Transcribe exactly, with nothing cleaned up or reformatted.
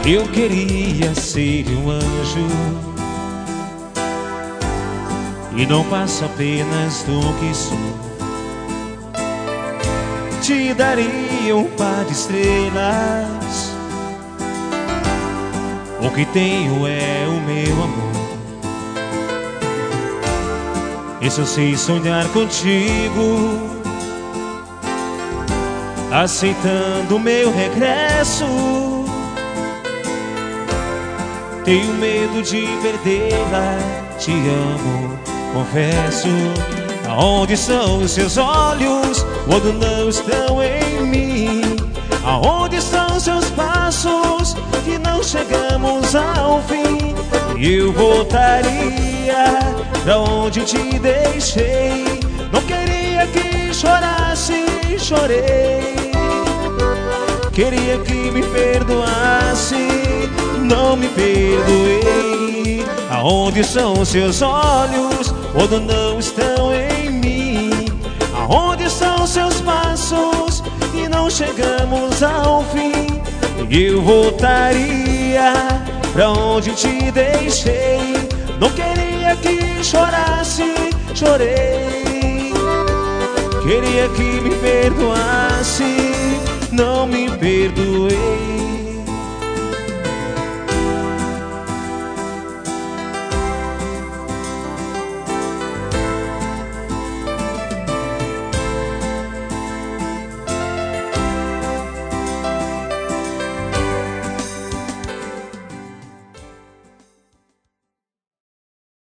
Eu queria ser um anjo e não passo apenas do que sou. Te daria um par de estrelas. O que tenho é o meu amor. Esse eu sei sonhar contigo, aceitando o meu regresso. Tenho medo de perdê-la, te amo, confesso. Aonde são os seus olhos quando não estão em mim? Aonde estão seus passos que não chegamos ao fim? Eu voltaria pra onde te deixei. Não queria que chorasse, chorei. Queria que me perdoasse, não me perdoei. Aonde são seus olhos quando não estão em mim? Aonde são seus passos e não chegamos ao fim? Eu voltaria pra onde te deixei. Não queria que chorasse, chorei. Queria que me perdoasse, não me perdoei.